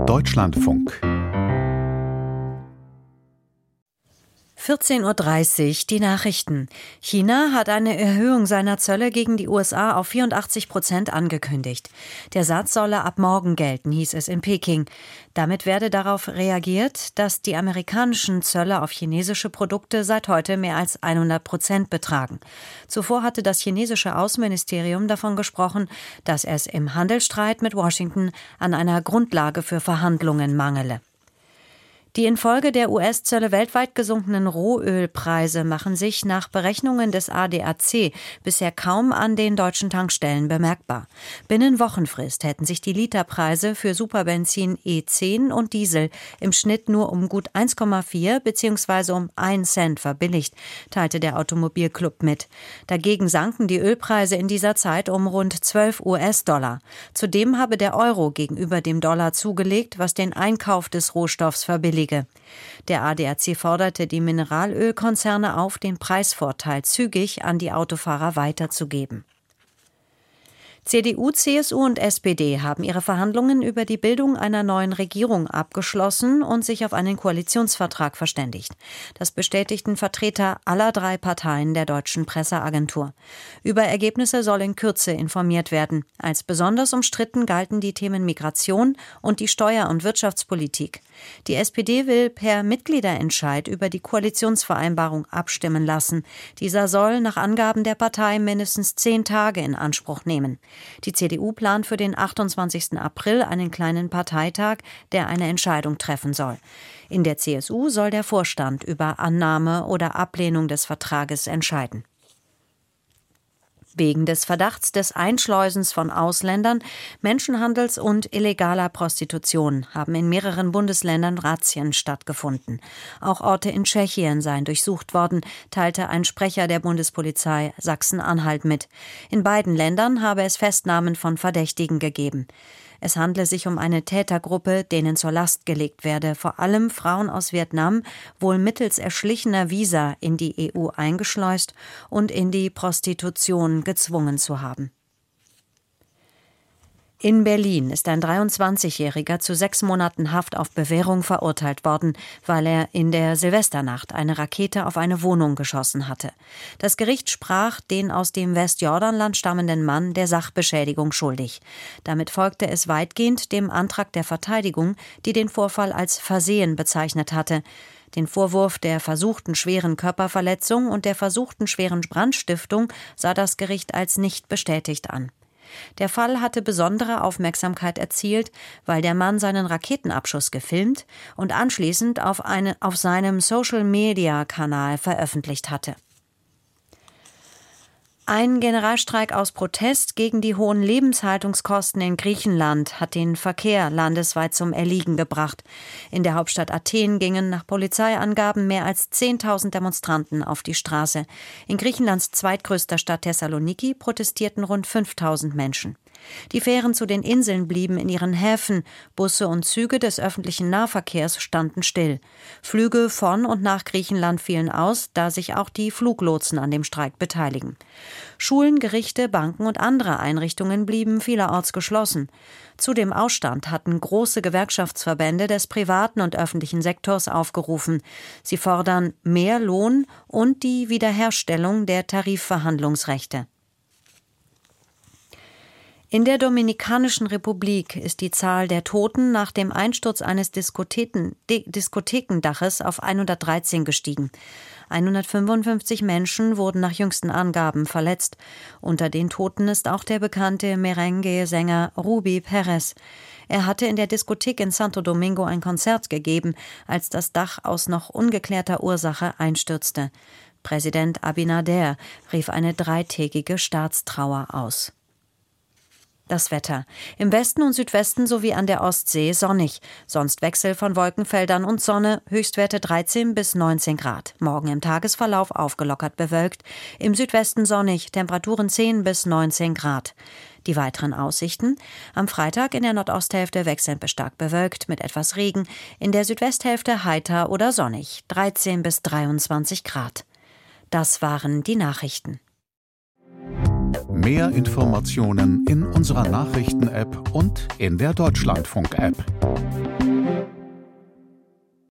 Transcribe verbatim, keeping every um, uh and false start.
Deutschlandfunk. vierzehn Uhr dreißig, die Nachrichten. China hat eine Erhöhung seiner Zölle gegen die U S A auf vierundachtzig Prozent angekündigt. Der Satz solle ab morgen gelten, hieß es in Peking. Damit werde darauf reagiert, dass die amerikanischen Zölle auf chinesische Produkte seit heute mehr als hundert Prozent betragen. Zuvor hatte das chinesische Außenministerium davon gesprochen, dass es im Handelsstreit mit Washington an einer Grundlage für Verhandlungen mangele. Die infolge der U S-Zölle weltweit gesunkenen Rohölpreise machen sich nach Berechnungen des A D A C bisher kaum an den deutschen Tankstellen bemerkbar. Binnen Wochenfrist hätten sich die Literpreise für Superbenzin E zehn und Diesel im Schnitt nur um gut eins Komma vier bzw. um einen Cent verbilligt, teilte der Automobilclub mit. Dagegen sanken die Ölpreise in dieser Zeit um rund zwölf U S-Dollar. Zudem habe der Euro gegenüber dem Dollar zugelegt, was den Einkauf des Rohstoffs verbilligt. Der A D A C forderte die Mineralölkonzerne auf, den Preisvorteil zügig an die Autofahrer weiterzugeben. C D U, C S U und S P D haben ihre Verhandlungen über die Bildung einer neuen Regierung abgeschlossen und sich auf einen Koalitionsvertrag verständigt. Das bestätigten Vertreter aller drei Parteien der deutschen Presseagentur. Über Ergebnisse soll in Kürze informiert werden. Als besonders umstritten galten die Themen Migration und die Steuer- und Wirtschaftspolitik. Die S P D will per Mitgliederentscheid über die Koalitionsvereinbarung abstimmen lassen. Dieser soll nach Angaben der Partei mindestens zehn Tage in Anspruch nehmen. Die C D U plant für den achtundzwanzigsten April einen kleinen Parteitag, der eine Entscheidung treffen soll. In der C S U soll der Vorstand über Annahme oder Ablehnung des Vertrages entscheiden. Wegen des Verdachts des Einschleusens von Ausländern, Menschenhandels und illegaler Prostitution haben in mehreren Bundesländern Razzien stattgefunden. Auch Orte in Tschechien seien durchsucht worden, teilte ein Sprecher der Bundespolizei Sachsen-Anhalt mit. In beiden Ländern habe es Festnahmen von Verdächtigen gegeben. Es handle sich um eine Tätergruppe, denen zur Last gelegt werde, vor allem Frauen aus Vietnam, wohl mittels erschlichener Visa in die E U eingeschleust und in die Prostitution gezwungen zu haben. In Berlin ist ein dreiundzwanzigjähriger zu sechs Monaten Haft auf Bewährung verurteilt worden, weil er in der Silvesternacht eine Rakete auf eine Wohnung geschossen hatte. Das Gericht sprach den aus dem Westjordanland stammenden Mann der Sachbeschädigung schuldig. Damit folgte es weitgehend dem Antrag der Verteidigung, die den Vorfall als Versehen bezeichnet hatte. Den Vorwurf der versuchten schweren Körperverletzung und der versuchten schweren Brandstiftung sah das Gericht als nicht bestätigt an. Der Fall hatte besondere Aufmerksamkeit erzielt, weil der Mann seinen Raketenabschuss gefilmt und anschließend auf, eine, auf seinem Social-Media-Kanal veröffentlicht hatte. Ein Generalstreik aus Protest gegen die hohen Lebenshaltungskosten in Griechenland hat den Verkehr landesweit zum Erliegen gebracht. In der Hauptstadt Athen gingen nach Polizeiangaben mehr als zehntausend Demonstranten auf die Straße. In Griechenlands zweitgrößter Stadt Thessaloniki protestierten rund fünftausend Menschen. Die Fähren zu den Inseln blieben in ihren Häfen, Busse und Züge des öffentlichen Nahverkehrs standen still. Flüge von und nach Griechenland fielen aus, da sich auch die Fluglotsen an dem Streik beteiligen. Schulen, Gerichte, Banken und andere Einrichtungen blieben vielerorts geschlossen. Zu dem Ausstand hatten große Gewerkschaftsverbände des privaten und öffentlichen Sektors aufgerufen. Sie fordern mehr Lohn und die Wiederherstellung der Tarifverhandlungsrechte. In der Dominikanischen Republik ist die Zahl der Toten nach dem Einsturz eines Diskotheken, Diskothekendaches auf hundertdreizehn gestiegen. hundertfünfundfünfzig Menschen wurden nach jüngsten Angaben verletzt. Unter den Toten ist auch der bekannte Merengue-Sänger Ruby Perez. Er hatte in der Diskothek in Santo Domingo ein Konzert gegeben, als das Dach aus noch ungeklärter Ursache einstürzte. Präsident Abinader rief eine dreitägige Staatstrauer aus. Das Wetter. Im Westen und Südwesten sowie an der Ostsee sonnig. Sonst Wechsel von Wolkenfeldern und Sonne. Höchstwerte dreizehn bis neunzehn Grad. Morgen im Tagesverlauf aufgelockert bewölkt. Im Südwesten sonnig. Temperaturen zehn bis neunzehn Grad. Die weiteren Aussichten. Am Freitag in der Nordosthälfte wechselnd bis stark bewölkt mit etwas Regen. In der Südwesthälfte heiter oder sonnig. dreizehn bis dreiundzwanzig Grad. Das waren die Nachrichten. Mehr Informationen in unserer Nachrichten-App und in der Deutschlandfunk-App.